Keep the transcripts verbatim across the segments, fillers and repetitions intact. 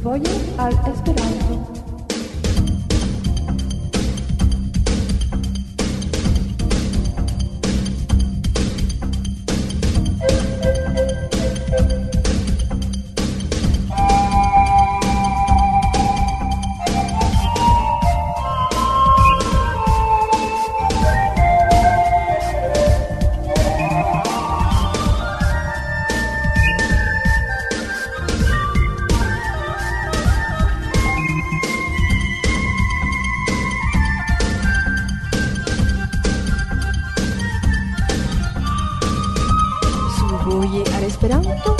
Survoje al Esperanto. Survoje al Esperanto.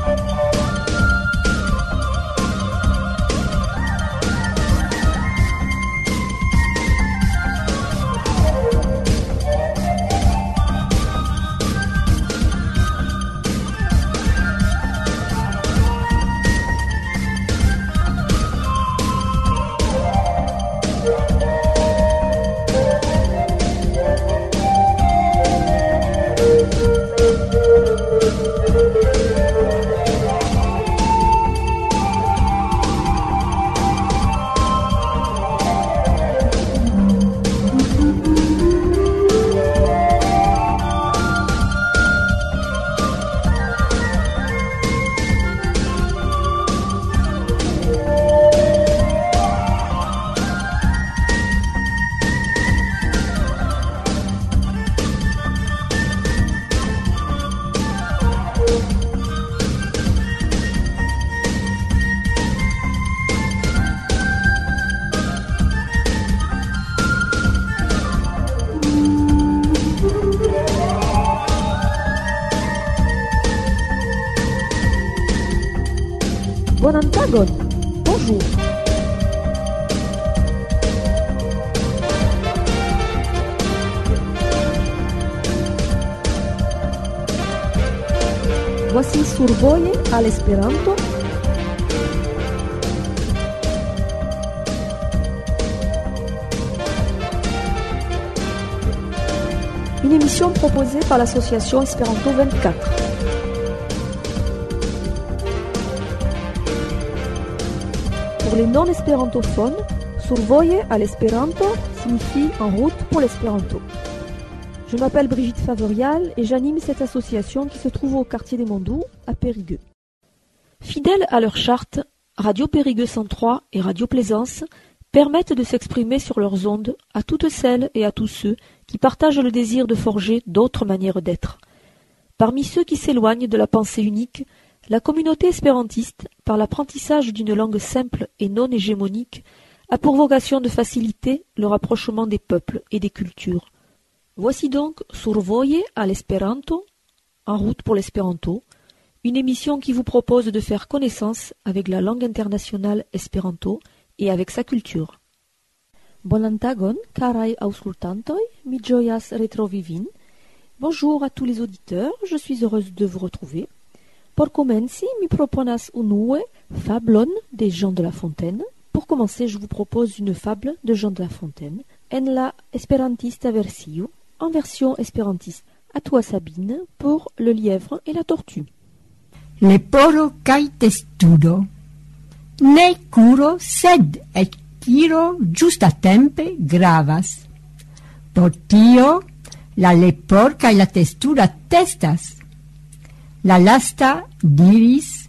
Bonan tagon! Bonjour! Voici Survoje al Esperanto. Une émission proposée par l'association Esperanto vingt-quatre. Pour les non-espérantophones, Survoje al Esperanto signifie en route pour l'espéranto. Je m'appelle Brigitte Favorial et j'anime cette association qui se trouve au quartier des Mondoux, à Périgueux. Fidèles à leur charte, Radio Périgueux cent trois et Radio Plaisance permettent de s'exprimer sur leurs ondes à toutes celles et à tous ceux qui partagent le désir de forger d'autres manières d'être. Parmi ceux qui s'éloignent de la pensée unique, la communauté espérantiste, par l'apprentissage d'une langue simple et non hégémonique, a pour vocation de faciliter le rapprochement des peuples et des cultures. Voici donc Survoje al Esperanto, en route pour l'espéranto, une émission qui vous propose de faire connaissance avec la langue internationale espéranto et avec sa culture. Bonan tagon, carai auscultantoi, mi ĝojas retrovi vin. Bonjour à tous les auditeurs, je suis heureuse de vous retrouver. Por komenci, mi proponas unue fablon des Jean de La Fontaine. Pour commencer, je vous propose une fable de Jean de La Fontaine, en la esperantista versio, en version espérantiste. À toi Sabine, pour le lièvre et la tortue. Leporo kaj testudo. Ne curo, sed ekiro ĝustatempe gravas. Por tio, la lepor kaj la testuda testas. La lasta diris,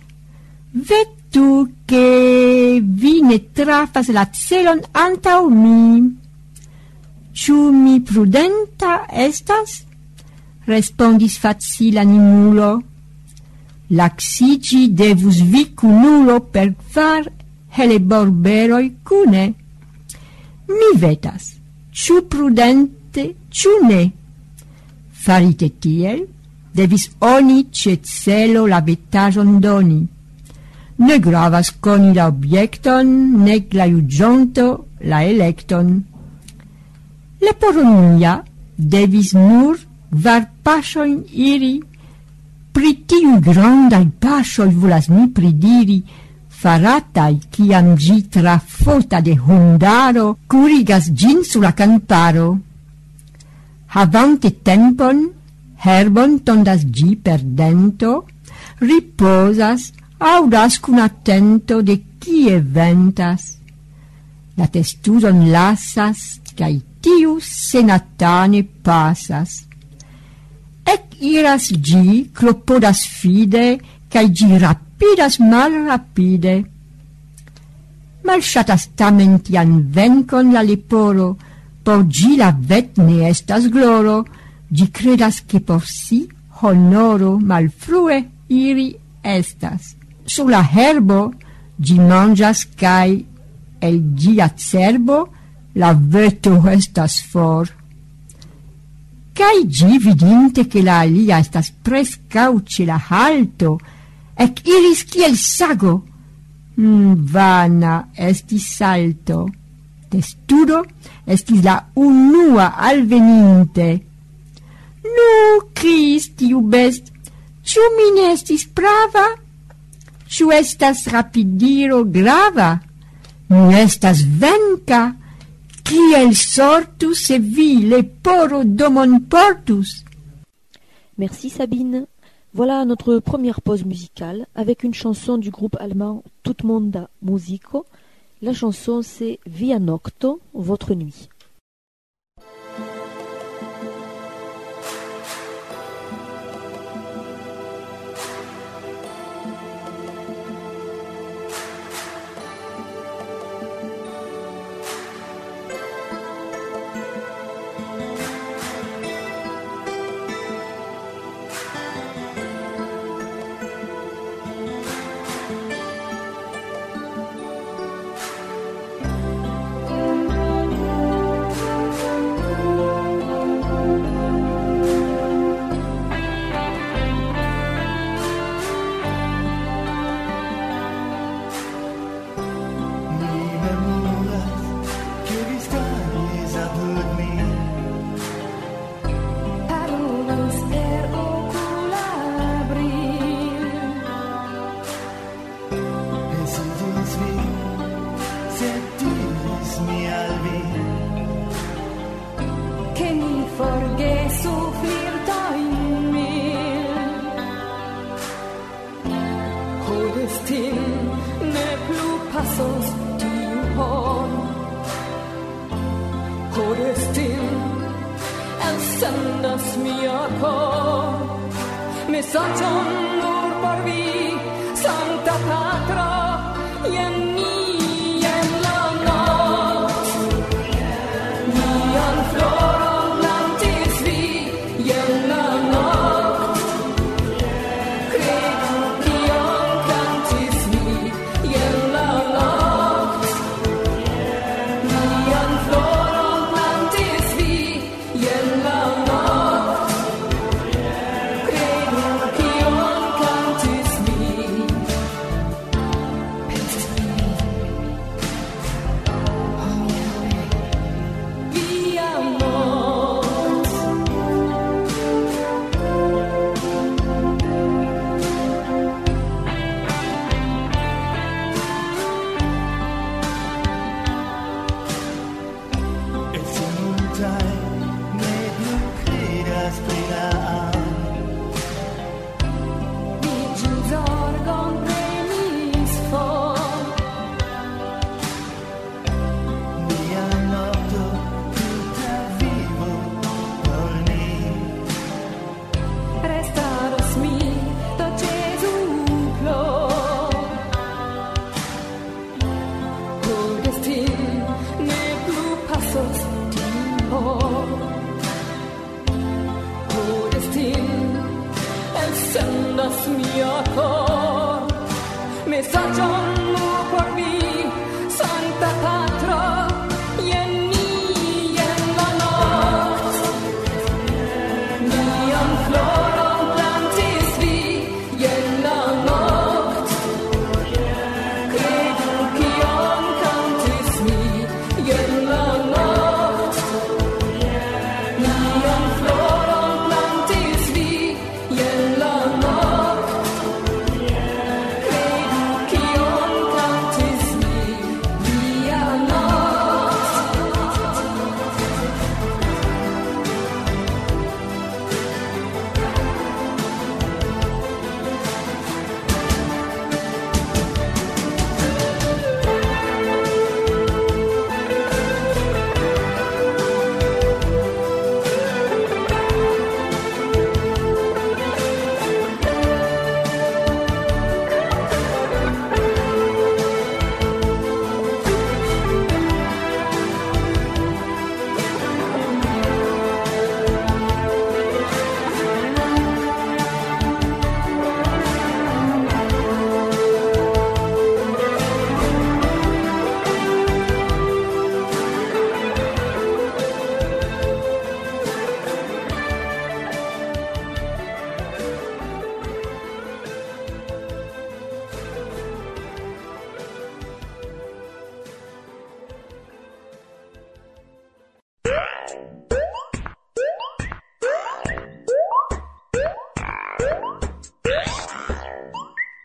vetu che vi ne trafas la celon antau mi. Ciu mi prudenta estas? Respondis facile animulo. Laxigi devus vi cunulo per far heleborberoi cune. Mi vetas, ciu prudente, ciu ne? Farite tiel, devis oni ce celo la vetajon doni. Ne gravas coni la objecton, nec la iugionto la electon. La poronia devis nur var pasoin iri. Pri tiu grandai pasoi volas mi pridiri, faratai ciam gi tra fota de hundaro curigas gin su la camparo. Havante tempon, herbon tondas gi per dento, riposas, audas cun attento de kie ventas. La testuron lasas, cae tiu senatane pasas. Ec iras gi, clopodas fide, cae gi rapidas mal rapide. Malŝatas tamen tian venkon la leporo, por gi la vet ne estas gloro, gi credas che por si honoro malfrue iri estas. Sur la herbo gi mangias cae el gia cerbo la veto estas for. Cae gi vidinte che la alia estas prescau ce la halto, ec iris kiel sago, mm, vana estis salto. Testudo estis la unua alveninte. Nu, criis tiu best, ciu mi ne estis prava? Ciu estas rapidiro grava? Nu estas venca? Kiel sortus se vi leporo domon portus? Merci Sabine. Voilà notre première pause musicale avec une chanson du groupe allemand Tutmonda Musico. La chanson c'est Via Nocto, votre nuit.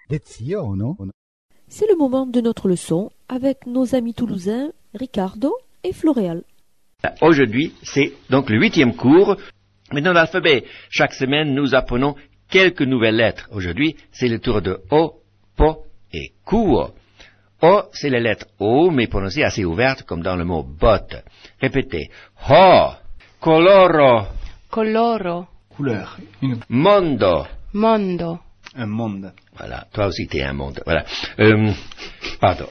Lezione. C'est le moment de notre leçon avec nos amis toulousains Ricardo et Floréal. Aujourd'hui, c'est donc le huitième cours. Mais dans l'alphabet, chaque semaine, nous apprenons quelques nouvelles lettres. Aujourd'hui, c'est le tour de O, Po et Kuo. O, c'est la lettre O, mais prononcée assez ouverte, comme dans le mot botte. Répétez. Ho, coloro, coloro, Couleur. Une... mondo. mondo, Un monde. Voilà, toi aussi t'es un monde. Voilà. Euh, pardon.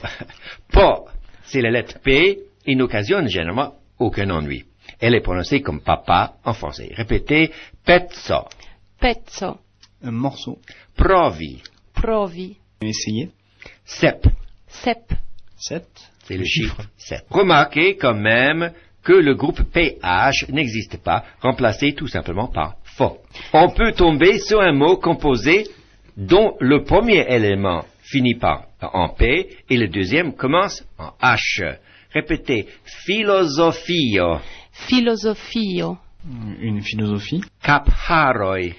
Po, c'est la lettre P et n'occasionne généralement aucun ennui. Elle est prononcée comme papa en français. Répétez. Pezzo, pezzo, Un morceau. provi, provi, Essayez. sep. sep, Sept. C'est le chiffre sept. Remarquez quand même que le groupe P H n'existe pas, remplacé tout simplement par fo. On peut tomber sur un mot composé dont le premier élément finit par en P et le deuxième commence en H. Répétez. Philosophio, philosophio, Une philosophie. capharoi,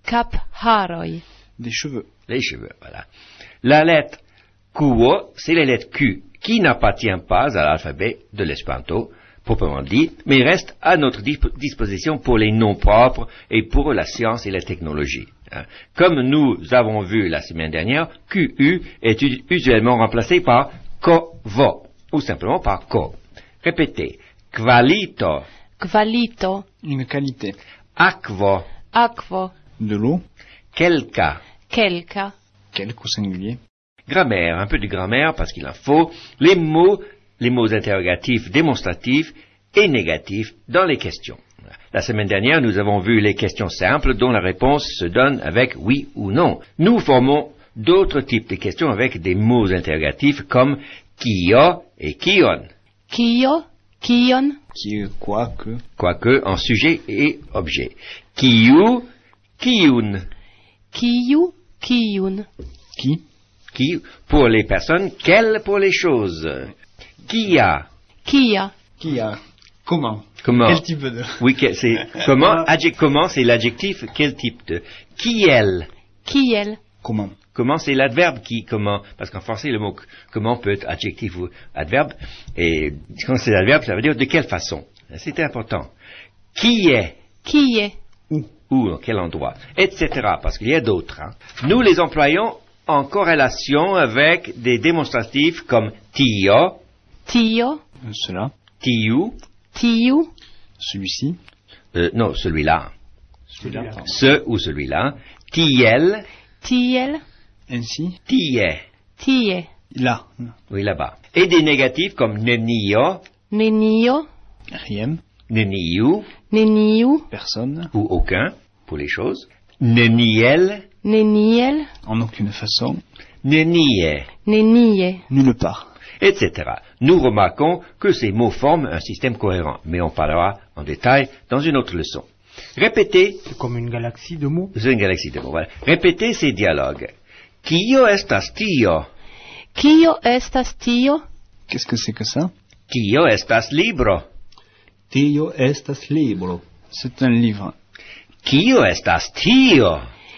capharoi, Des cheveux. les cheveux, voilà. La lettre Kuo, c'est la lettre Q, qui n'appartient pas à l'alphabet de l'espéranto, proprement dit, mais reste à notre disp- disposition pour les noms propres et pour la science et la technologie. Hein. Comme nous avons vu la semaine dernière, Q U est u- usuellement remplacé par Ko-vo, ou simplement par Ko. Répétez. Qualito, qualito, Une qualité. aquo, aquo, De l'eau. quelca. quelca, Quelque au singulier. Grammaire, un peu de grammaire parce qu'il en faut. Les mots, les mots interrogatifs, démonstratifs et négatifs dans les questions. La semaine dernière, nous avons vu les questions simples dont la réponse se donne avec oui ou non. Nous formons d'autres types de questions avec des mots interrogatifs comme kio et kion, kio, kion, Qui est quoi que. quoique en sujet et objet. Kiu, kiun, kiu, kiun, Qui. qui pour les personnes, quelle pour les choses. Kia, kia, Qui a. Comment. comment. Quel type de. Oui, que- c'est comment, adjec- comment c'est l'adjectif, quel type de. Kiel, kiel, Comment. comment c'est l'adverbe qui, comment, parce qu'en français le mot comment peut être adjectif ou adverbe, et quand c'est l'adverbe, ça veut dire de quelle façon. C'est important. Qui est, qui est, où, dans quel endroit, et cetera, parce qu'il y a d'autres. Hein. Nous les employons en corrélation avec des démonstratifs comme tio, tio, Euh, Cela. tiu, tiu, Celui-ci. euh, non, celui-là, Celui-là. ce ou celui-là, tiel, tiel, Ainsi. tie. tie, Là. Oui, là-bas. Et des négatifs comme nenio, nenio, Rien. neniu, neniu, ou Personne. aucun, pour les choses. Neniel, neniel, En aucune façon. nenie, nenie, Nulle part. et cetera. Nous remarquons que ces mots forment un système cohérent, mais on parlera en détail dans une autre leçon. Répétez, C'est comme une galaxie de mots. c'est une galaxie de mots, voilà. Répétez ces dialogues. Kio estas tio? kio estas tio, Qu'est-ce que c'est que ça? Kio estas libro? Tio estas libro. C'est un livre. Kio estas tio?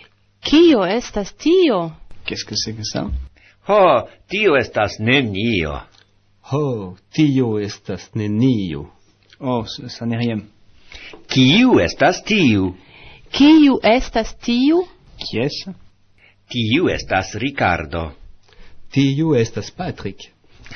kio estas tio, Qu'est-ce que c'est que ça? Ho, tio estas nenio. Ho, tio estas nenio. Oh, ça, ça n'est rien. Kiu estas tiu? kiu estas tiu, Qui est-ce? Tiu estas Ricardo. Tio estas Patrick.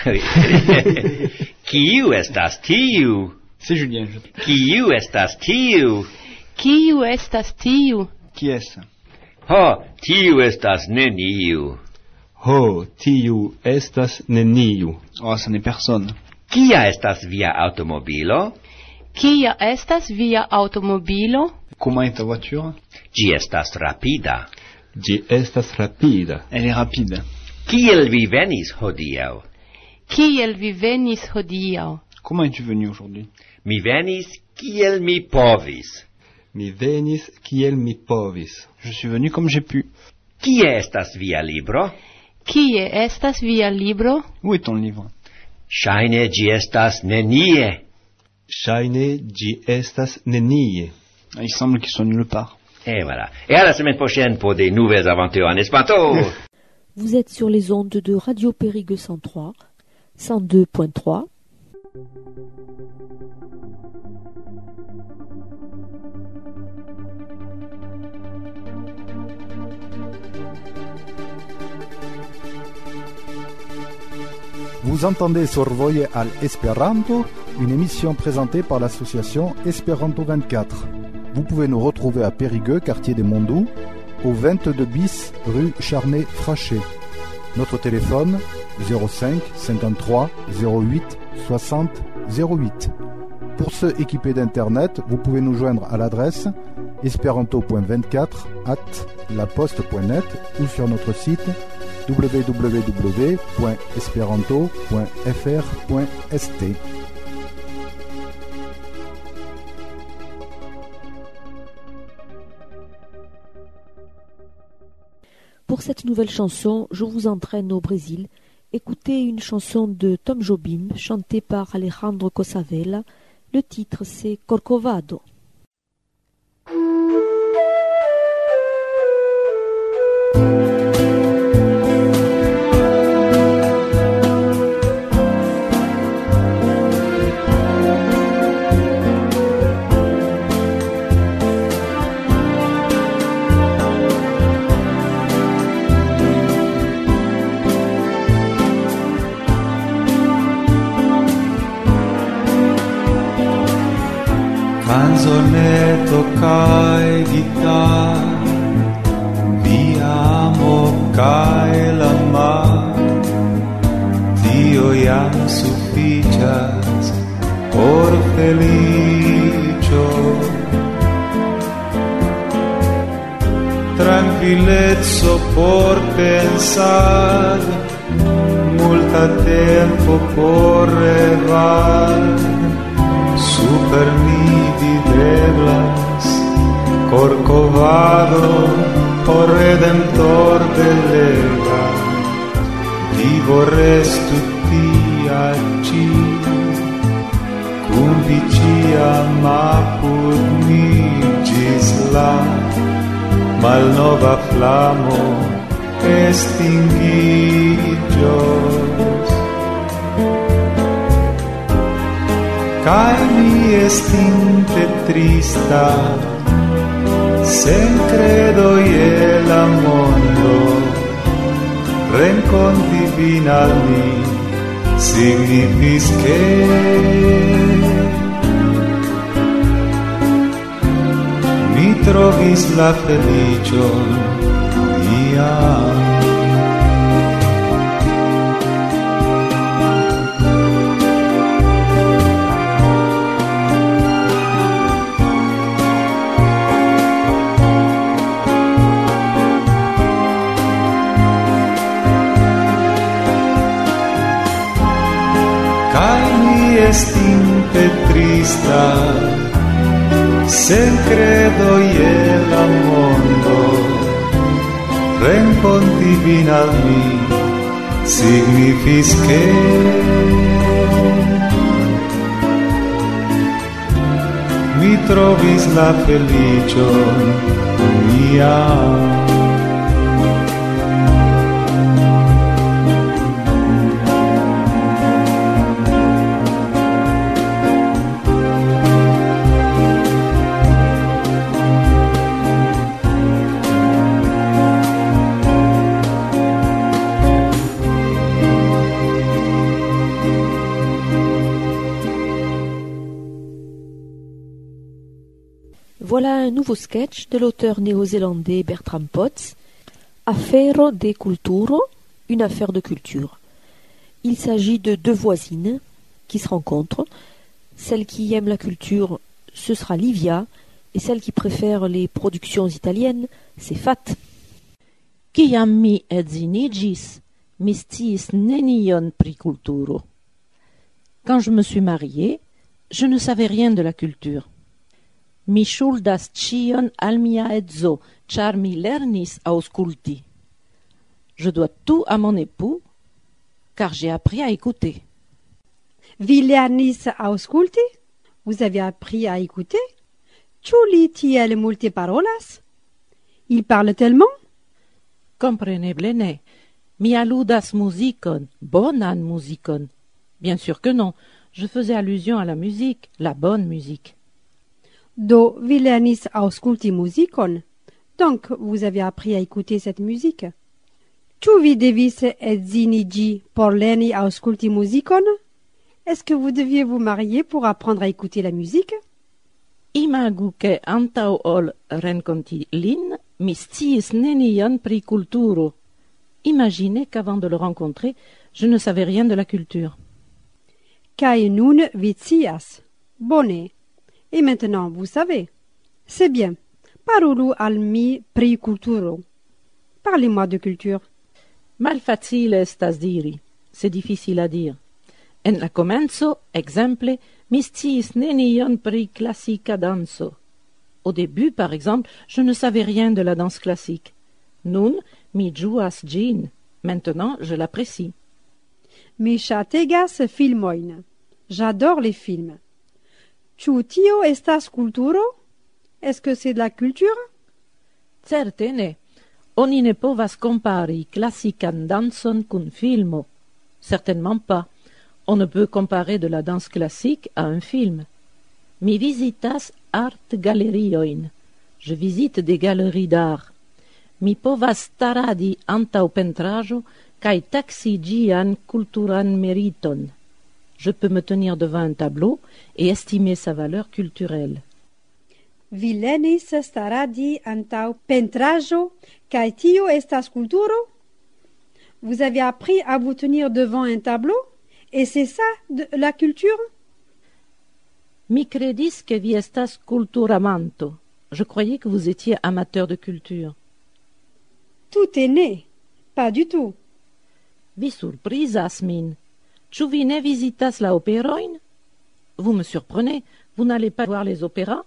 Kiu estas tiu? C'est Julien. Je... Kiu estas tiu? kiu estas tiu, Qui est-ce? Ho, tiu estas neniu. Ho, tio estas nenio. Oh, ça n'est personne. Kia estas via automobilo? kia estas via automobilo, Comment est ta voiture? Ĝi estas rapida. Ĝi estas rapida. Elle est rapide. Kiel vi venis hodiaŭ? kiel vi venis hodiaŭ, Comment es-tu venu aujourd'hui? Mi venis kiel mi povis. Mi venis kiel mi povis. Je suis venu comme j'ai pu. Kie estas via libro? kie estas via libro, Où est ton livre? Ŝajne ĝi estas nenie. Ŝajne ĝi estas nenie. Ah, il semble qu'ils sont nulle part. Et voilà. Et à la semaine prochaine pour des nouvelles aventures en Espanto. Vous êtes sur les ondes de Radio Périgueux cent trois, cent deux point trois. Vous entendez Survoje al Esperanto, une émission présentée par l'association Esperanto vingt-quatre. Vous pouvez nous retrouver à Périgueux, quartier des Mondoux, au vingt-deux bis rue Charnay-Frachet. Notre téléphone zéro cinq cinquante-trois zéro huit soixante zéro huit. Pour ceux équipés d'internet, vous pouvez nous joindre à l'adresse esperanto point vingt-quatre arobase laposte point net ou sur notre site w w w point esperanto point f r point s t. Pour cette nouvelle chanson, je vous entraîne au Brésil. Écoutez une chanson de Tom Jobim, chantée par Alejandro Cosavela. Le titre, c'est Corcovado. Canzonetto cae guitar, vi amo cae la mar, Dio iam sufficias por felicio. Tranquillezzo por pensar, multa tempo por revar, super mi videblas, Corcovado, o redemptor de lega, vivo restu tia ci, cum vicia apud mi gis la, malnova flamo extinguigios. Cae mi estinte trista, sen credo ie la mondo, renconti vin al mi, signifis che mi trovis la felicion iam. Estinte trista, sen credo ie la mondo, renconti vin al mi, signifis che mi trovis la felicion mia. Voilà un nouveau sketch de l'auteur néo-zélandais Bertram Potts, Affero de Culturo, une affaire de culture. Il s'agit de deux voisines qui se rencontrent. Celle qui aime la culture, ce sera Livia, et celle qui préfère les productions italiennes, c'est Fat. Kiam mi edziniĝis, mi sciis nenion pri kulturo. Quand je me suis mariée, je ne savais rien de la culture. Mi ŝuldas ĉion al mia edzo, ĉar mi lernis aŭskulti. Je dois tout à mon époux, car j'ai appris à écouter. Vi lernis aŭskulti? Vous avez appris à écouter? Ĉu li tiel multe parolas? Il parle tellement? Compreneble ne. Mi aludas muzikon, bonan muzikon. Bien sûr que non, je faisais allusion à la musique, la bonne musique. Do vi lernis aŭskulti muzikon? Donc, vous avez appris à écouter cette musique. Ĉu vi devis edziniĝi por lerni aŭskulti muzikon? Est-ce que vous deviez vous marier pour apprendre à écouter la musique? Imagu ke antaŭ ol renkonti lin, mi sciis nenion pri kulturo. Imaginez qu'avant de le rencontrer, je ne savais rien de la culture. Kaj nun vi scias. Bone. Et maintenant, vous savez. C'est bien. Parolu al mi pri kulturo. Parlez-moi de culture. Malfacile estas diri. C'est difficile à dire. En la komenco, exemple, mi sciis nenion pri klasika danso. Au début, par exemple, je ne savais rien de la danse classique. Nun, mi ĝuas ĝin. Maintenant, je l'apprécie. Mi ŝategas filmojn. J'adore les films. Ĉu tio estas kulturo? Est-ce que c'est de la culture? Certe ne. Oni ne povas kompari klasikan danson kun filmo. Certainement pas. On ne peut comparer de la danse classique à un film. Mi visitas art-galeriojn. Je visite des galeries d'art. Mi povas staradi antaŭ pentraĵo kaj taksi ĝian kulturan meriton. Je peux me tenir devant un tableau et estimer sa valeur culturelle. Vi lernis staradi antaŭ pentraĵo kaj tio estas kulturo? Vous avez appris à vous tenir devant un tableau? Et c'est ça, de la culture? Mi credis que vi estas kulturamanto. Je croyais que vous étiez amateur de culture. Tout est né. Pas du tout. Vi surprizas min. Ĉu vi ne vizitas la operojn? Vous me surprenez. Vous n'allez pas voir les opéras?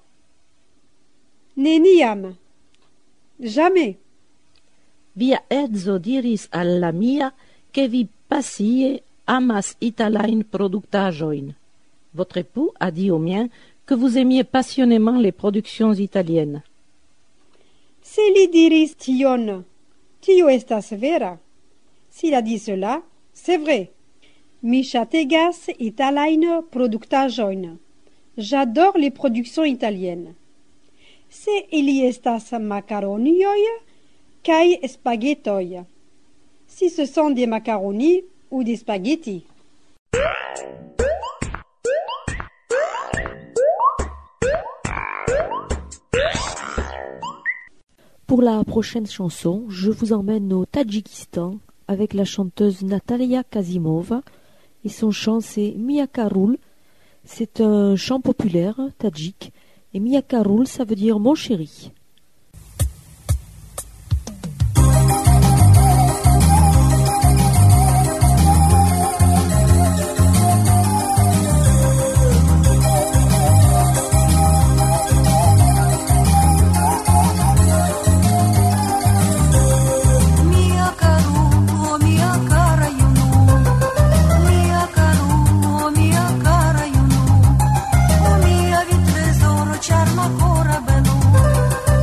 Neniam. Jamais. Via edzo diris al la mia que vi pasie amas italajn produktaĵojn. Votre époux a dit au mien que vous aimiez passionnément les productions italiennes. Se li diris tion, tio estas vera. S'il a dit cela, c'est vrai. Mi ŝategas italajn produktaĵojn. J'adore les productions italiennes. Se ili estas macaronioj kaj spaghettoj. Si ce sont des macaronis ou des spaghettis. Pour la prochaine chanson, je vous emmène au Tadjikistan avec la chanteuse Natalia Kazimova et son chant c'est Miakarul. C'est un chant populaire tadjik et Miakarul ça veut dire mon chéri. Charma corabelu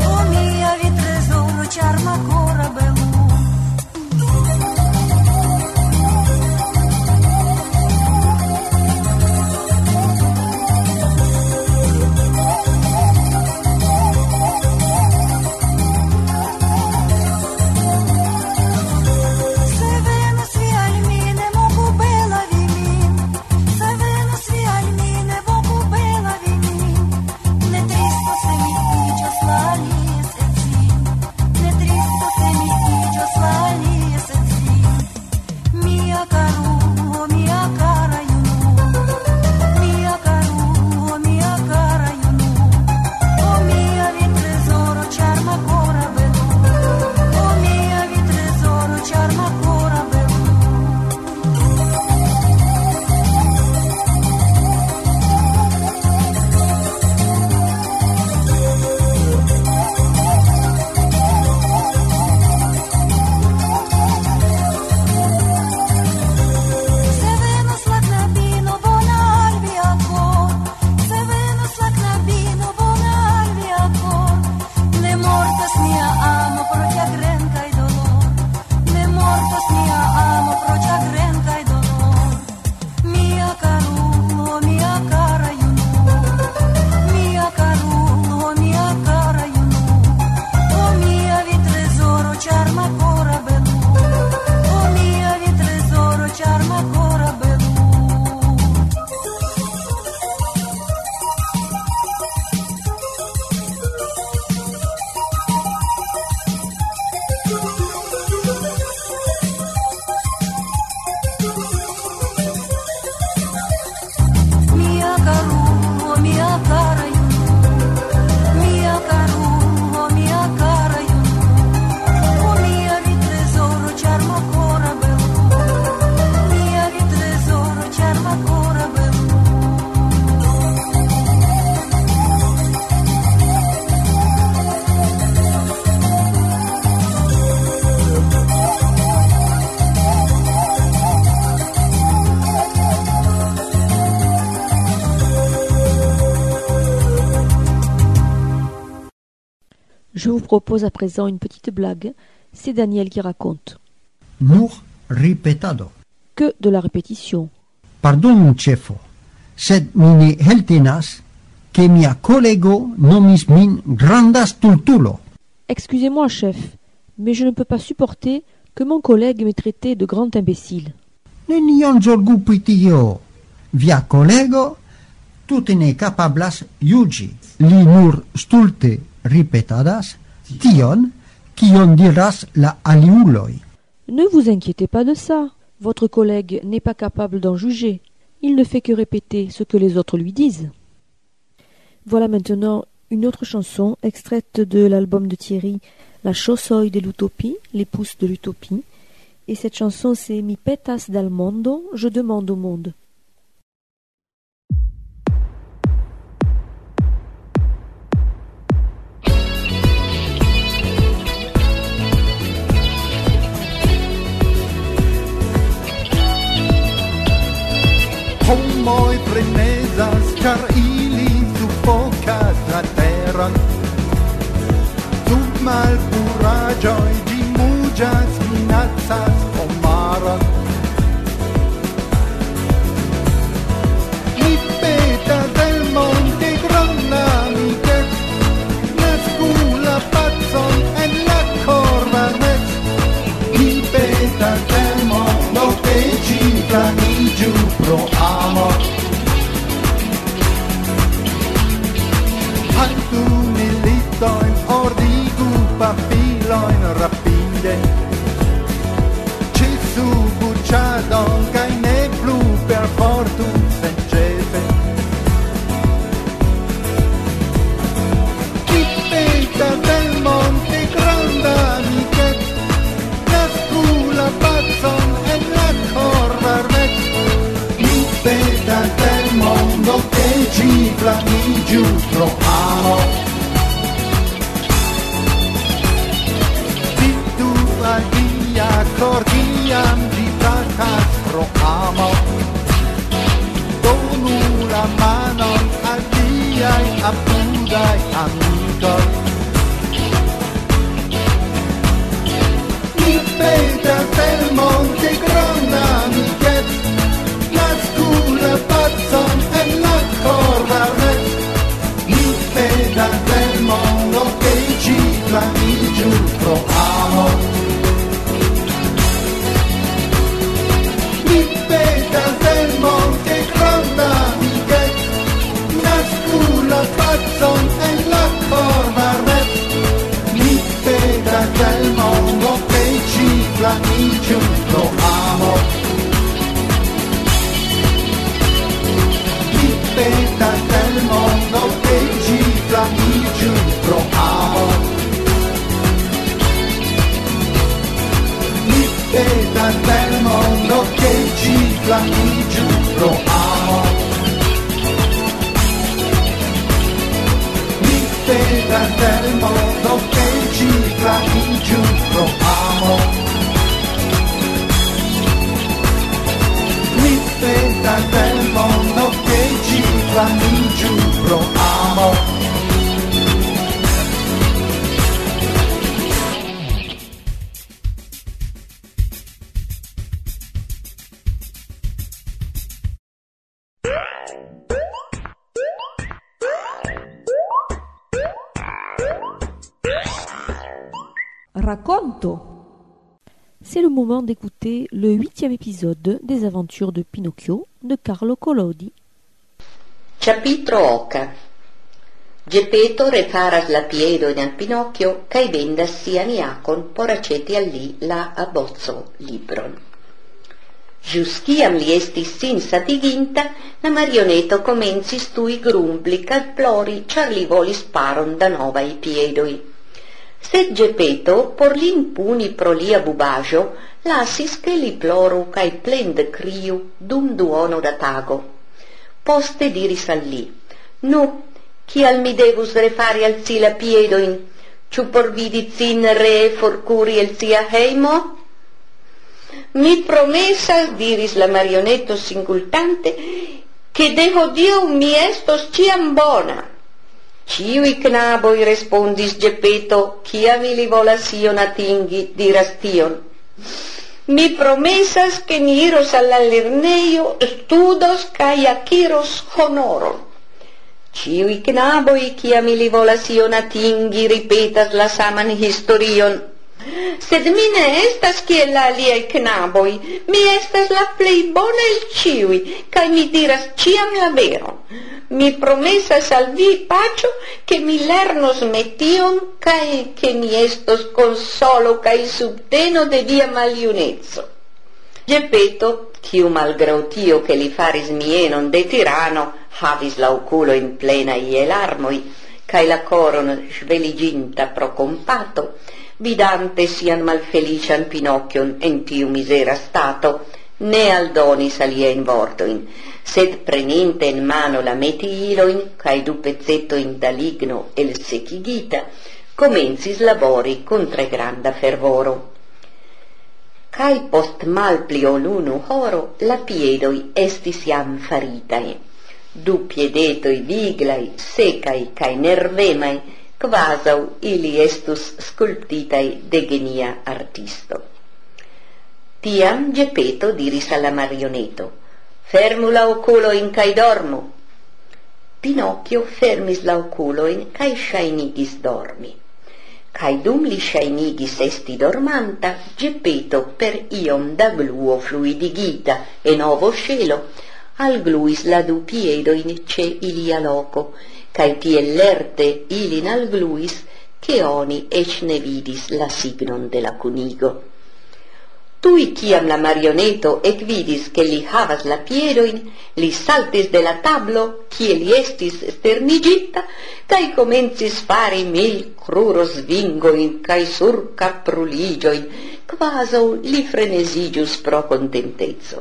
Je vous propose à présent une petite blague. C'est Daniel qui raconte. Nur ripetado. Que de la répétition. Pardon, chefo, sed mi ne heltenas che mia collego nomis min granda stultulo. Excusez-moi, chef, mais je ne peux pas supporter que mon collègue m'ait traité de grand imbécile. Nenion zorgu pri tio. Via collego tute ne capablas jugi. Li nur stulte ripetadas tion kion diras la aliuloi. Ne vous inquiétez pas de ça. Votre collègue n'est pas capable d'en juger. Il ne fait que répéter ce que les autres lui disent. Voilà maintenant une autre chanson extraite de l'album de Thierry, La Chaussoi de l'Utopie, les pousses de l'Utopie. Et cette chanson c'est Mi petas dal mondo, je demande au monde. Homoi frenesas, car ili suffocas la terra. Sub malpuragioi di mugias minazzas omaron. Mi peta del monte gronnamiche, nascula pazzon en la corvanet. Mi peta del mondo che ci planigiu pro amor. Antu militoin ordigu papiloin rapide. Cisu bucciadon kai ne plu per fortun sencese. Chi penta del monte granda michet, nascula pazzon en la corvarvet. Mi penta del mondo che ci planigiu pro amor. Vitu al dia cordiam di tratas pro amor. Donu la manon al diai apudai amicoi. Mi penta del monte gronnamichet, nascula pazzon en la corvaret. Mi peta del mondo che ci planigiu pro amor. Mi peta del monte gronnamichet, nascula pazzon en la corvaret. Mi peta del mondo che ci planigiu pro amor. Peta del mondo che ci planigiu pro amor. Mi peta del mondo che ci planigiu pro amor. Mi peta del mondo che ci planigiu pro amor. Mi peta del mondo che ci planigiu pro amor. Racconto. C'est le moment d'écouter le huitième épisode des aventures de Pinocchio de Carlo Collodi. Capitro oca. Geppetto refaras la piedon al Pinocchio, cae vendas sian iacon por aceti al li la abbozzo libron. Gius ciam li estis sin satiginta, la marioneto comencis tui grumbli cal plori, char li volis paron da novaj piedoi. Sed Geppetto, por li impuni pro lia bubajo, lasis che li ploru cae plende criu dum duono da tago. Poste diris al li: Nu, cial mi devus refari al si la piedoin, ciu por vidi zin re forcuri el sia heimo? Mi promesas, diris la marionetto singultante, che de hodio mi estos ciam bona. Ciui knaboi respondis Gepetto, chia mi li volasion atingi, diras tion. Mi promesas che mi iros al lerneio studos cae aciros honoron. Ciui knaboi, chia mi li volasion atingi, ripetas la saman historion. Sed mi ne estas kiel la aliai knaboi, mi estas la plei bona el ciui, cae mi diras ciam la veron. Mi promesas al vi, pacio, che mi lernos metion, cae che mi estos consolo cae subteno de via maliunezzo. Gepetto, quiu malgrau tio che li faris mienon de tirano, havis la oculo in plena ie larmoi, cae la coron sveliginta pro compato, vidante sian malfelician Pinocchion en tiu misera stato, ne aldonis alia in vortoin, sed preninte in mano la metiiloin, cae du pezzettoin da ligno el secigita, comencis labori con tre granda fervoro. Cae post malpli ol unu horo la piedoi estis iam faritae, du piedetoi viglai, secai cae nervemai, quasau ili estus sculptitai de genia artisto. Tiam Gepetto diris alla marioneto, fermu la oculoin cae dormu. Pinocchio fermis la oculoin cae shainigis dormi. Cae dum li shainigis esti dormanta, Gepetto per iom da gluo fluidigita e novo scelo, al gluis la du piedoin ce ilia loco, cae tiel lerte ilin al gluis, che oni ec ne vidis la signon de la cunigo. Tui ciam la marioneto ec vidis che li havas la piedoin, li saltis de la tablo, cie li estis sternigita, cae comencis fari mil cruros vingoin, cae sur capruligioin, quasau li frenesigius pro contentezzo.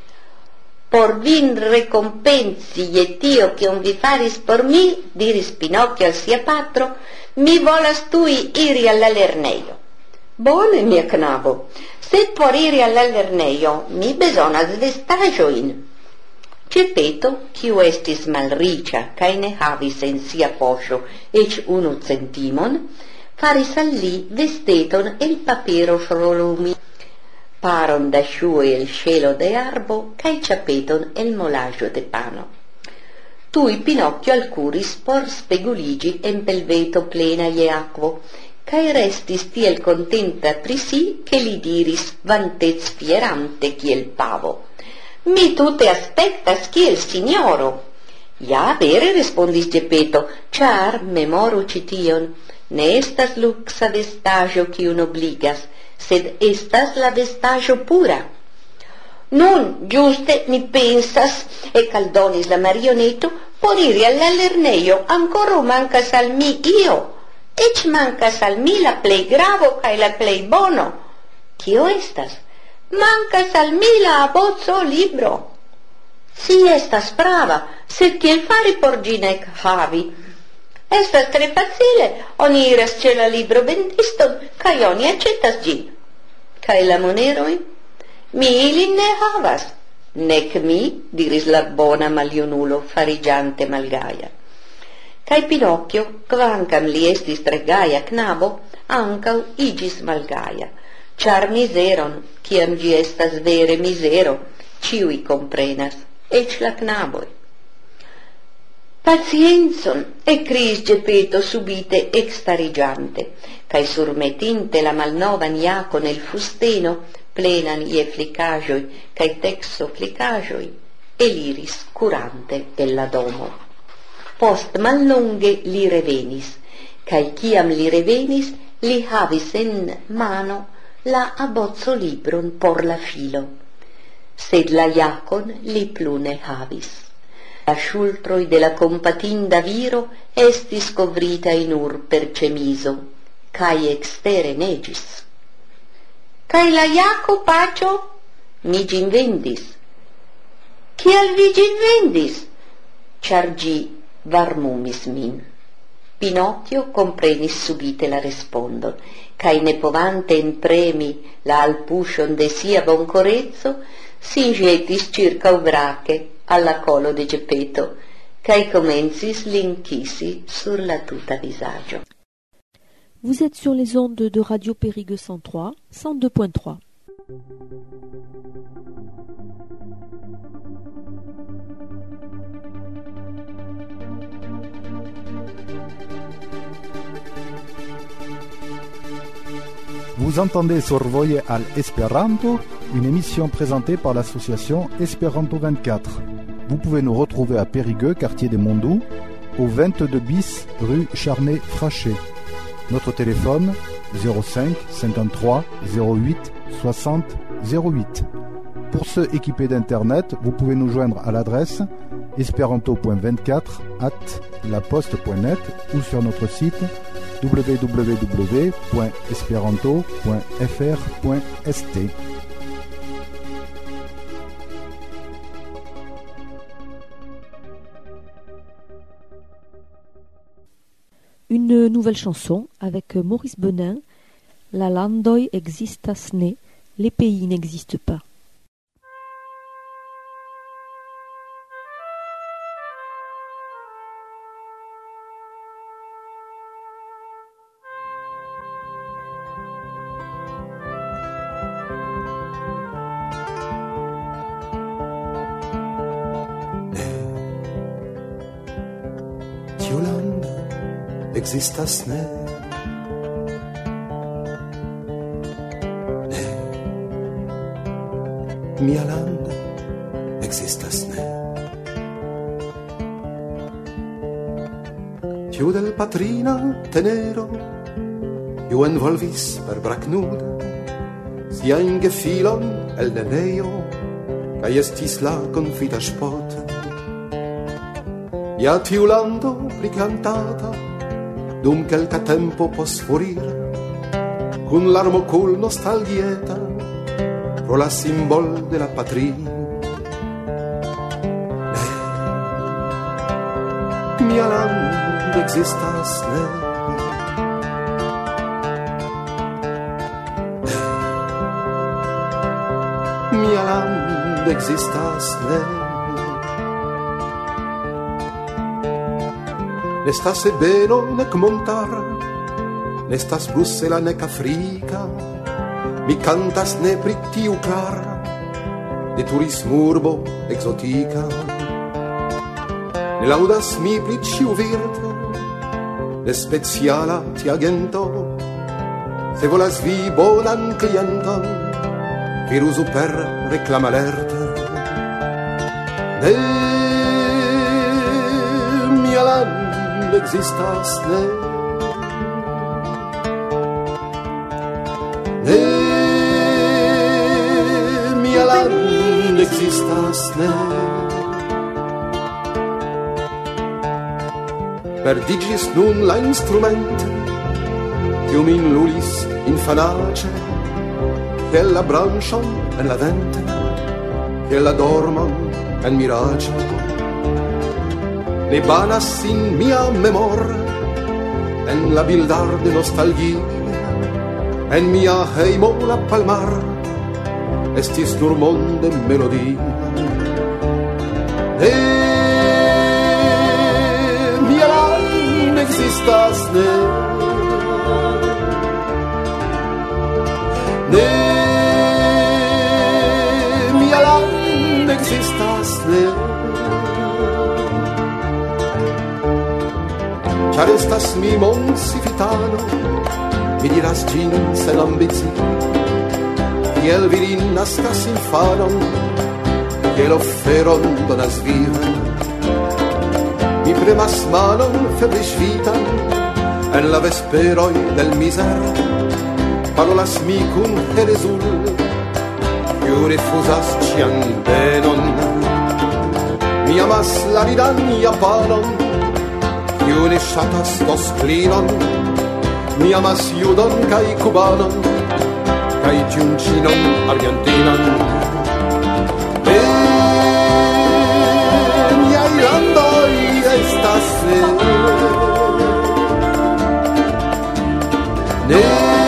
Por vin recompensi je tio che un vi faris por mi, diris Pinocchio al sia patro, mi volas tui iri alla lerneio. Bone, mia knabo, sed por iri alla lerneio mi besonas vestagioin. Gepetto, quiu estis malricia, cae ne havis en sia poscio ec unu centimon, faris al li vesteton el papero frolumi, paron da sciue el scelo de arbo, cae ciapeton el molaggio de pano. Tui Pinocchio al curis por speguligi en pelveto plena ie aquo, cae restis tiel contenta pri si, che li diris vantez fierante kiel pavo. Mi tute aspectas kiel signoro. Ja, vere, respondis Gepetto, char, memoru cition, ne estas luxa vestagio cium obligas, sed estas la vestagio pura. Nun, giuste, mi pensas, e caldonis la marioneto, por iri alla lerneio ancora mancas al mi io, ec mancas al mi la plei gravo cae la plei bono. Cio estas? Mancas al mi la abbozzo libro. Si estas prava, sed kiel fari por ginec havi? Estas tre facile, oni iras ce la libro vendiston, cae oni accetas gin. Cae la moneroi? Mi ilin ne havas. Nec mi, diris la bona malionulo, farigiante malgaia. Cae Pinocchio, quancam li estis tre gaia knabo, ancau igis malgaia, char miseron, ciam gi estas vere misero, ciui comprenas, ec la knaboi. Pazienzon, ecris Gepetto subite extarigiante, cae surmetinte la malnovan iaco nel fusteno, plenan ie flicagioi, cae texo flicagioi, eliris curante della domo. Post mallonge li revenis, cae ciam li revenis, li havis en mano la abbozzo libron por la filo, sed la iacon li plu ne havis. La sciultroi de la compatinda viro estis covrita in ur per cemiso, cae extere negis. Cae la iaco, pacio, mi gin vendis. Cial vi gin vendis? Char gi varmumis min. Pinocchio comprenis subite la respondon, cae ne povante in premi la alpution de sia boncorezzo, si ingetis circa ubrache alla colo de Gepetto, kai comencis linkisi sur la tuta visaggio. Vous êtes sur les ondes de Radio Périgueux cent trois, cent deux point trois. Vous entendez Sorvoye al Esperanto, une émission présentée par l'association Esperanto vingt-quatre. Vous pouvez nous retrouver à Périgueux, quartier des Mondoux, au vingt-deux bis rue Charnay-Frachet. Notre téléphone zéro cinq cinquante-trois zéro huit soixante zéro huit. Pour ceux équipés d'internet, vous pouvez nous joindre à l'adresse esperanto point vingt-quatre arobase laposte point net ou sur notre site w w w point esperanto point f r point s t. Une nouvelle chanson avec Maurice Benin, La landoi existas ne, les pays n'existent pas. Existas ne, ne, mia land existas ne. Tiu del patrina tenero, iu envolvis per bracnuda, sia in gefilon el neneio, cae estis la confita spot. Ja tiu lando ricantata, dum quelca tempo pos forir, cun larmo cul nostalgieta, pro la simbol de la patria. Ne, mia land existas ne, ne, mia land existas ne. Nestas ebeno nec montara, nestas Brussela nec Africa, mi cantas ne pri tiu clara, de turismurbo exotica. Ne laudas mi pri ciu virte, de speciala ti agento, se volas vi bonan clienton, vir usu per reclamalerte. Ne, mia land existas ne, ne, mia land existas ne. Perdigis nun la instrumente, kiu min lulis infanace, kiel la branchon en la vente, kiel la dormon en mirace. Ne banas in mia memor, en la bildar de nostalgia, en mia heimo la palmar, estis nur monde melodia. Ne, mia land existas ne, ne, mia land existas ne. Char estas mi monsifitano, mi diras gin sen ambici, kiel virin nascas infanon, kiel oferon donas viven. Mi premas manon febrish vitan, en la vesperoi del miser, parolas mi cun Jerezul, kiu rifuzas cian benon. Mi amas la ridan japanon, kiu ne ŝatas Tosclinon, mi amas judon kaj kubanon, kaj tiun ĉinon argentinan. E miaj landoj estas ne, ne,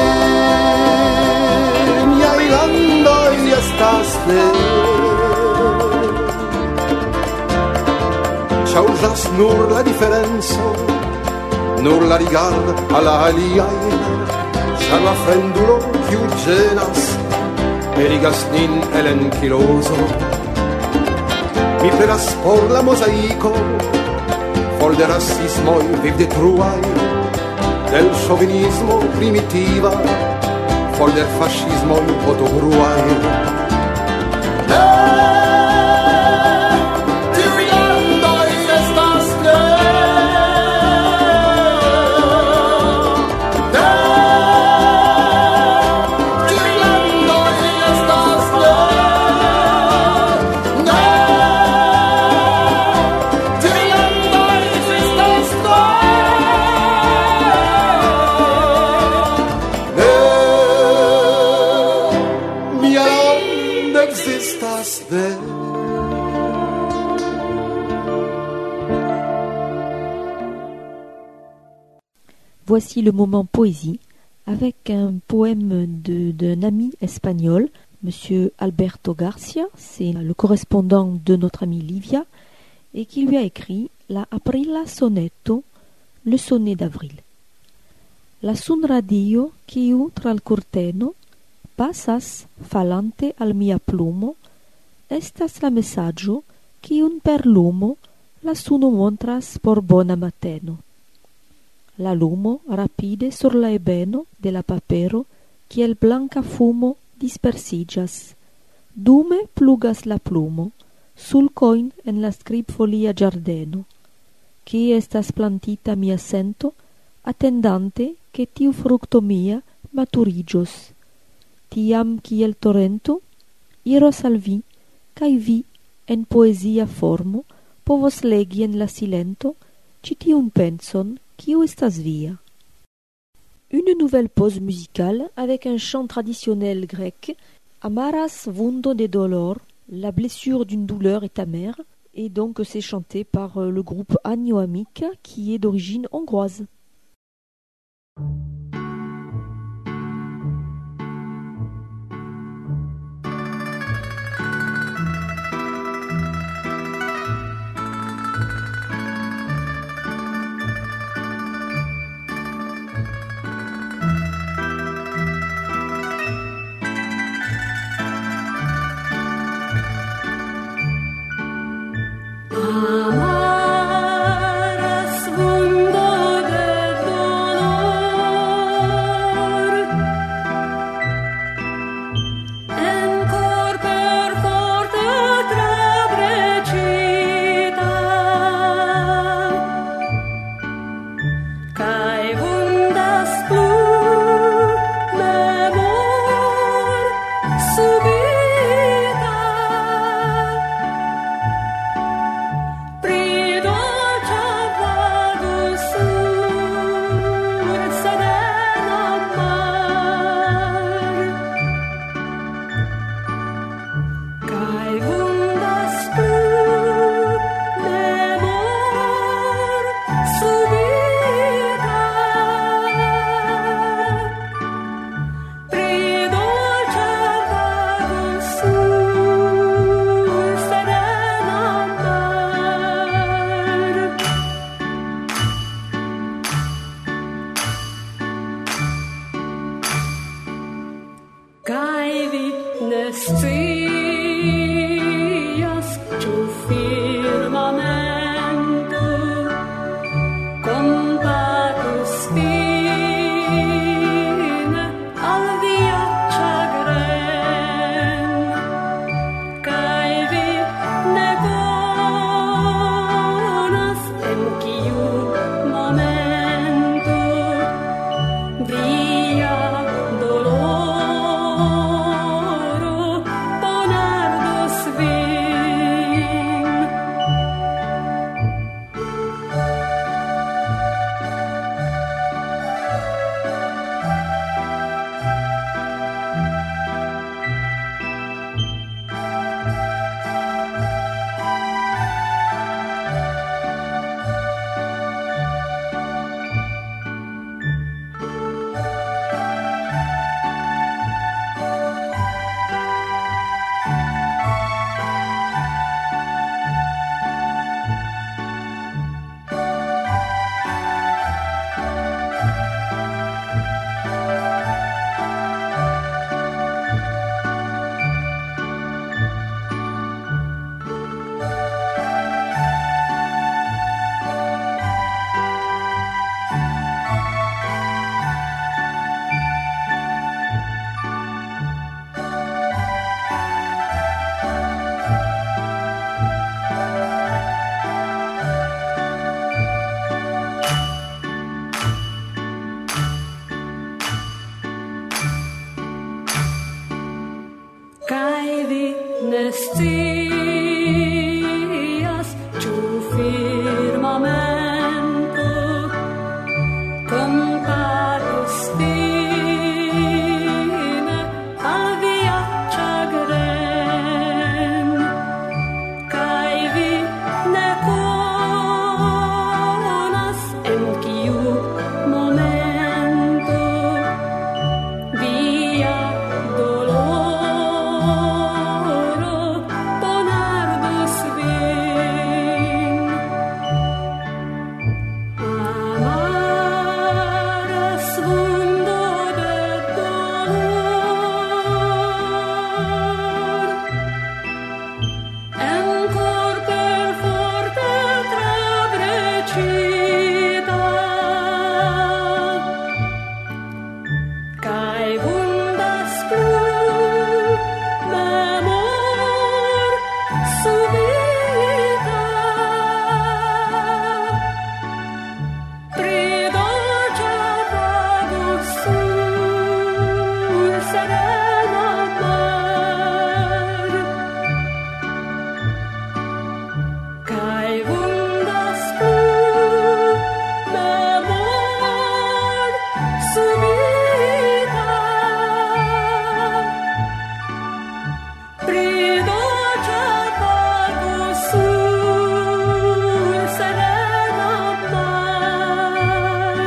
miaj landoj estas ne. ŝanĝas nur la diferenco, nur la rigardo al la aliaj, ĉar la fremdulo, kiu ĝenas, merigas nin el enkilozo. Mi pelas por la mozaiko, for de rasismoj vivdetruaj, del ŝovinismo primitiva, for de fascismoj fotogruaj. Voici le moment poésie avec un poème de, d'un ami espagnol, Monsieur Alberto Garcia, c'est le correspondant de notre amie Livia, et qui lui a écrit la Aprila Sonetto, le sonnet d'avril. La sun radio quiu tra l curteno passas falante al mia plumo, estas la messaggio quiun per lumo la suno montras por bona mateno. La lumo rapide sur la ebeno de la papero kiel blanca fumo dispersigas. Dume plugas la plumo sulcoin en la skribfolia ĝardeno. Kie estas plantita mia sento, attendante che tiu fructo mia maturiĝos. Tiam kiel torrento iros al vi, kaj vi en poesia formo povos legi en la silento ĉi tiun penson kiu estas via. Une nouvelle pause musicale avec un chant traditionnel grec, Amaras vundo de dolor, la blessure d'une douleur est amère, et donc c'est chanté par le groupe Agno Amica qui est d'origine hongroise. Amaras vundo de dolor, en cor per forte trabrecita, cae vundas plu memor subita. Kai wundas blut d'amor subita pridolce pago sul sereno mar.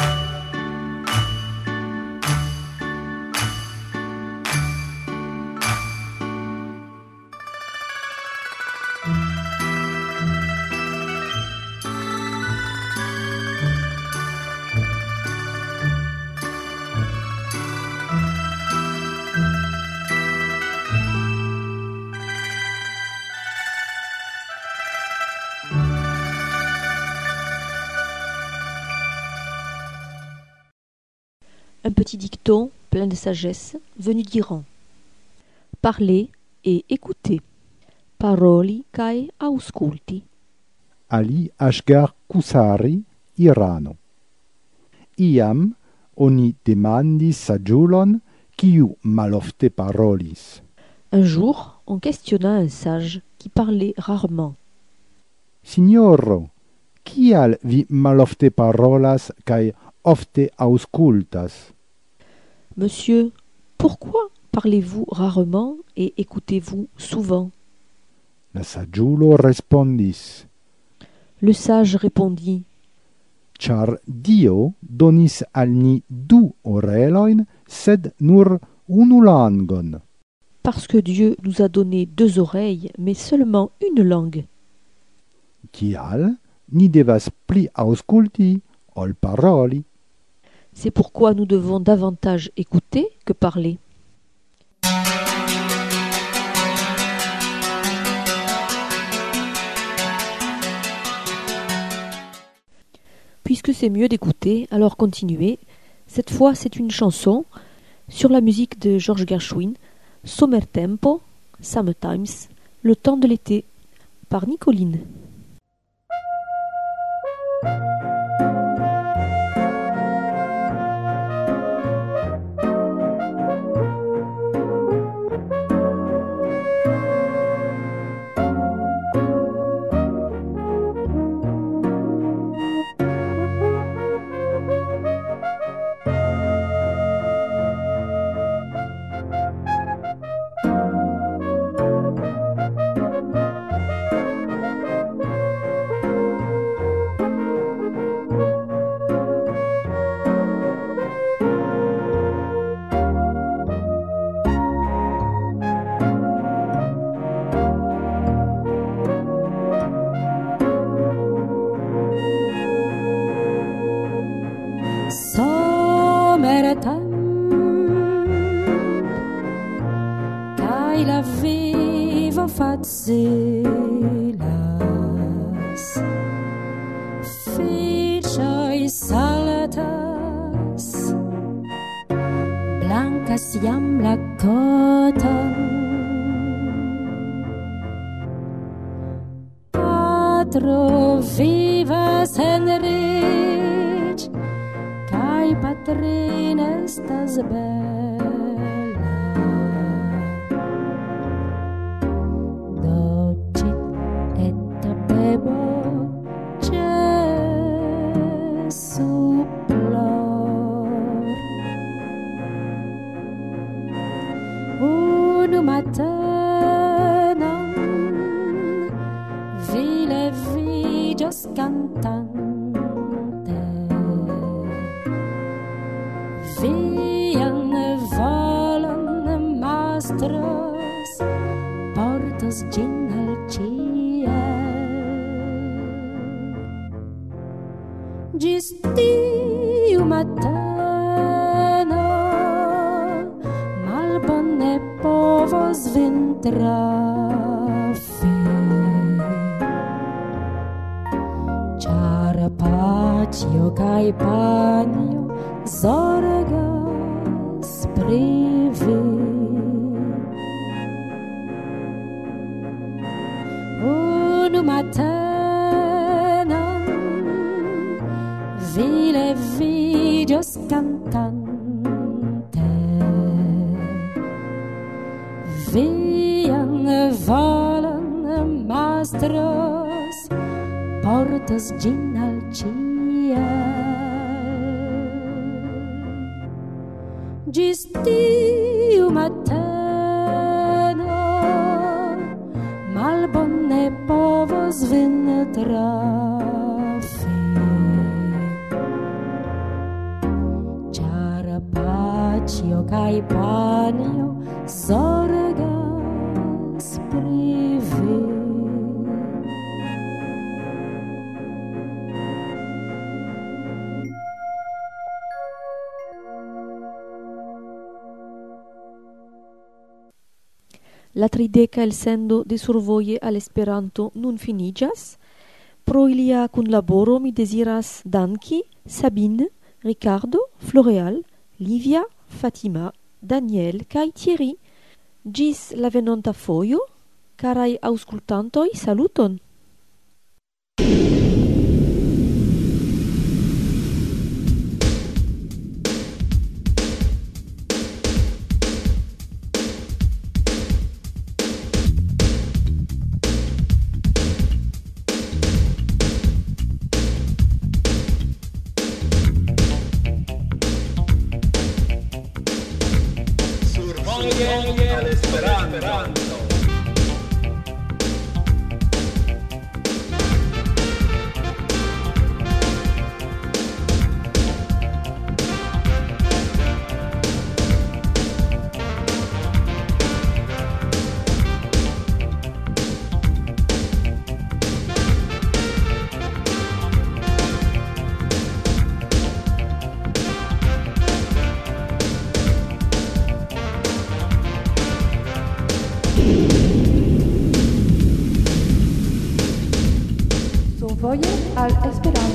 Un petit dicton plein de sagesse venu d'Iran. Parlez et écoutez. Paroli kai ausculti. Ali Ashgar Kusari, Irano. Iam oni demandis sagiulon kiu malofte parolis. Un jour, on questionna un sage qui parlait rarement. Signoro, kial vi malofte parolas kai ofte auscultas? Monsieur, pourquoi parlez-vous rarement et écoutez-vous souvent? La sagiulo respondis. Le sage répondit. Char Dio donis al ni du oreloin, sed nur unu langon. Parce que Dieu nous a donné deux oreilles, mais seulement une langue. Kial ni devas pli ausculti ol paroli. C'est pourquoi nous devons davantage écouter que parler. Puisque c'est mieux d'écouter, alors continuez. Cette fois, c'est une chanson sur la musique de George Gershwin, Summer Tempo, Summertimes, le temps de l'été, par Nicoline. la vivo facilas ficioi saltas blancas jam la coton patro vivas en rich kai patrin estas bella docit et bebo Gesù plor un matenon vi leviĝos cantante vian volon mastros portos ĝin al ĉiel ĝis tiu mateno malbone povos vin trafi ĉar paĉjo kaj panjo zorgas pri vi unu matenon vi leviĝos cantante vian volon mastros portas gin al ciel. Gis tiu mateno malbone povos vin trafi, ĉar paĉjo kaj panjo zorgas pri vi. La trideka elsendo de Survoje al Esperanto nun finiĝas. Pro ilia kunlaboro mi deziras danki Sabine, Ricardo, Floreal, Livia, Fatima, Daniel kaj Thierry. Ĝis la venonta fojo, karaj aŭskultantoj, saluton! Survoje al Esperanto. Survoje al Esperanto.